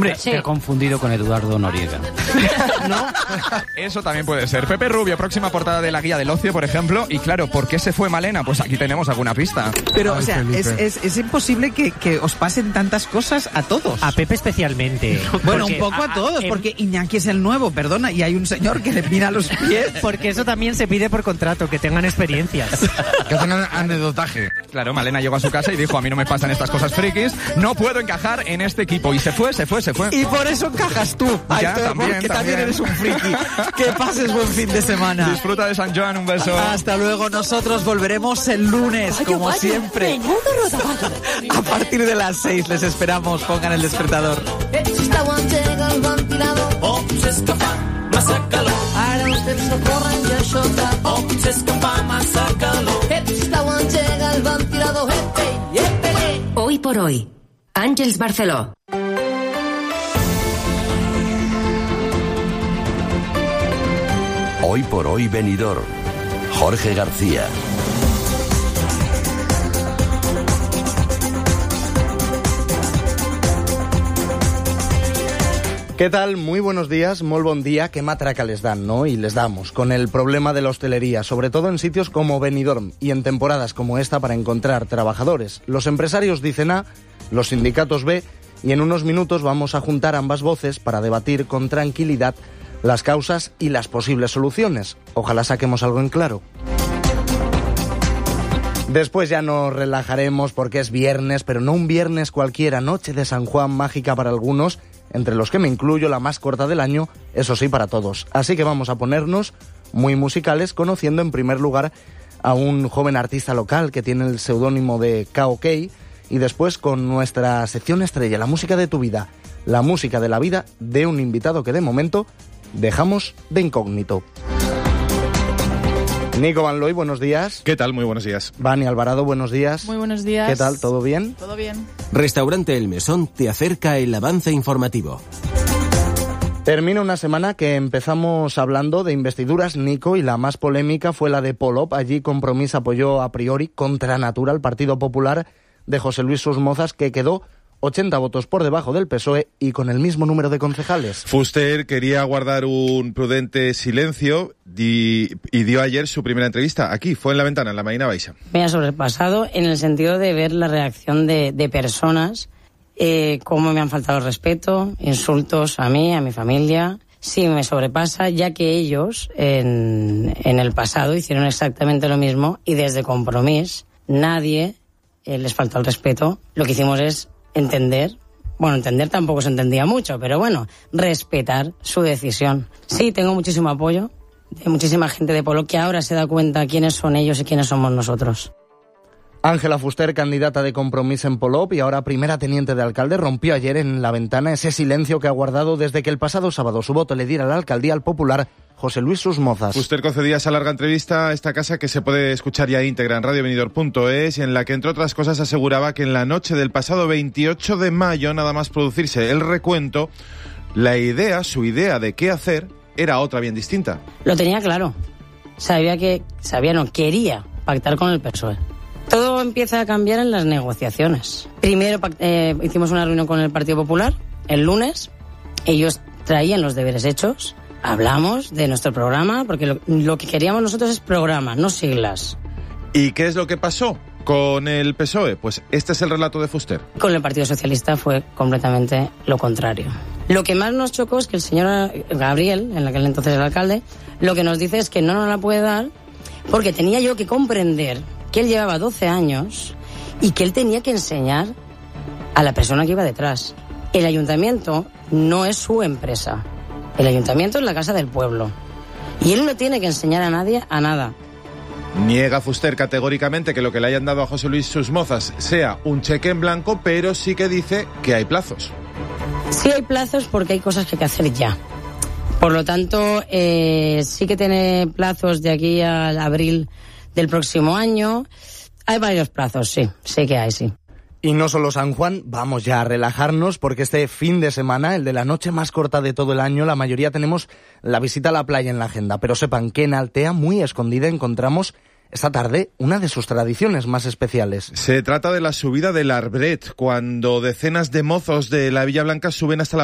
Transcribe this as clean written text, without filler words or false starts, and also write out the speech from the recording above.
Hombre, te ha confundido con Eduardo Noriega. ¿No? Eso también puede ser. Pepe Rubio, próxima portada de la Guía del Ocio, por ejemplo. Y claro, ¿por qué se fue Malena? Pues aquí tenemos alguna pista. Pero, o sea, es imposible que os pasen tantas cosas a todos. A Pepe especialmente. Bueno, un poco a todos, porque Iñaki es el nuevo, perdona, y hay un señor que le mira los pies. Porque eso también se pide por contrato, que tengan experiencias. Que tengan anedotaje. Claro, Malena llegó a su casa y dijo, a mí no me pasan estas cosas frikis, no puedo encajar en este equipo. Y se fue. Y por eso encajas tú. Ya, porque también eres un friki. Que pases buen fin de semana. Disfruta de San Joan, un beso. Hasta luego, nosotros volveremos el lunes, como siempre. A partir de las 6 les esperamos, pongan el despertador. Hoy por hoy, Àngels Barceló. Hoy por hoy Benidorm, Jorge García. ¿Qué tal? Muy buenos días, molt bon día. Qué matraca les dan, ¿no? Y les damos con el problema de la hostelería, sobre todo en sitios como Benidorm y en temporadas como esta para encontrar trabajadores. Los empresarios dicen A, los sindicatos B, y en unos minutos vamos a juntar ambas voces para debatir con tranquilidad las causas y las posibles soluciones. Ojalá saquemos algo en claro. Después ya nos relajaremos porque es viernes, pero no un viernes cualquiera, noche de San Juan mágica para algunos, entre los que me incluyo, la más corta del año, eso sí, para todos. Así que vamos a ponernos muy musicales, conociendo en primer lugar a un joven artista local que tiene el seudónimo de KOK, y después con nuestra sección estrella, la música de tu vida, la música de la vida de un invitado que de momento dejamos de incógnito. Nico Van Looy, buenos días. ¿Qué tal? Muy buenos días. Vani Alvarado, buenos días. Muy buenos días. ¿Qué tal? ¿Todo bien? Todo bien. Restaurante El Mesón te acerca el avance informativo. Termina una semana que empezamos hablando de investiduras, Nico, y la más polémica fue la de Polop. Allí Compromís apoyó a priori contra natura al Partido Popular de José Luis Susmozas, que quedó 80 votos por debajo del PSOE y con el mismo número de concejales. Fuster quería guardar un prudente silencio y dio ayer su primera entrevista. Aquí, fue en La Ventana, en la Marina Baixa. Me ha sobrepasado en el sentido de ver la reacción de personas, cómo me han faltado el respeto, insultos a mí, a mi familia. Sí, me sobrepasa, ya que ellos en el pasado hicieron exactamente lo mismo y desde Compromís nadie les faltó el respeto. Lo que hicimos es entender tampoco se entendía mucho, pero bueno, respetar su decisión. Sí, tengo muchísimo apoyo de muchísima gente de Polop que ahora se da cuenta quiénes son ellos y quiénes somos nosotros. Ángela Fuster, candidata de Compromís en Polop y ahora primera teniente de alcalde, rompió ayer en La Ventana ese silencio que ha guardado desde que el pasado sábado su voto le diera la alcaldía al popular José Luis Susmozas. Fuster concedía esa larga entrevista a esta casa que se puede escuchar ya íntegra en radiobenidorm.es, y en la que, entre otras cosas, aseguraba que en la noche del pasado 28 de mayo, nada más producirse el recuento, su idea de qué hacer era otra bien distinta. Lo tenía claro. Quería pactar con el PSOE. Todo empieza a cambiar en las negociaciones. Primero hicimos una reunión con el Partido Popular el lunes. Ellos traían los deberes hechos. Hablamos de nuestro programa, porque lo que queríamos nosotros es programa, no siglas. ¿Y qué es lo que pasó con el PSOE? Pues este es el relato de Fuster. Con el Partido Socialista fue completamente lo contrario. Lo que más nos chocó es que el señor Gabriel, en aquel entonces el alcalde, lo que nos dice es que no nos la puede dar porque tenía yo que comprender que él llevaba 12 años y que él tenía que enseñar a la persona que iba detrás. El ayuntamiento no es su empresa. El ayuntamiento es la casa del pueblo. Y él no tiene que enseñar a nadie a nada. Niega Fuster categóricamente que lo que le hayan dado a José Luis Susmozas sea un cheque en blanco, pero sí que dice que hay plazos. Sí hay plazos porque hay cosas que hay que hacer ya. Por lo tanto, sí que tiene plazos de aquí al abril del próximo año. Hay varios plazos, sí que hay, sí. Y no solo San Juan, vamos ya a relajarnos porque este fin de semana, el de la noche más corta de todo el año, la mayoría tenemos la visita a la playa en la agenda. Pero sepan que en Altea, muy escondida, encontramos esta tarde una de sus tradiciones más especiales. Se trata de la subida del Arbret, cuando decenas de mozos de la Villa Blanca suben hasta la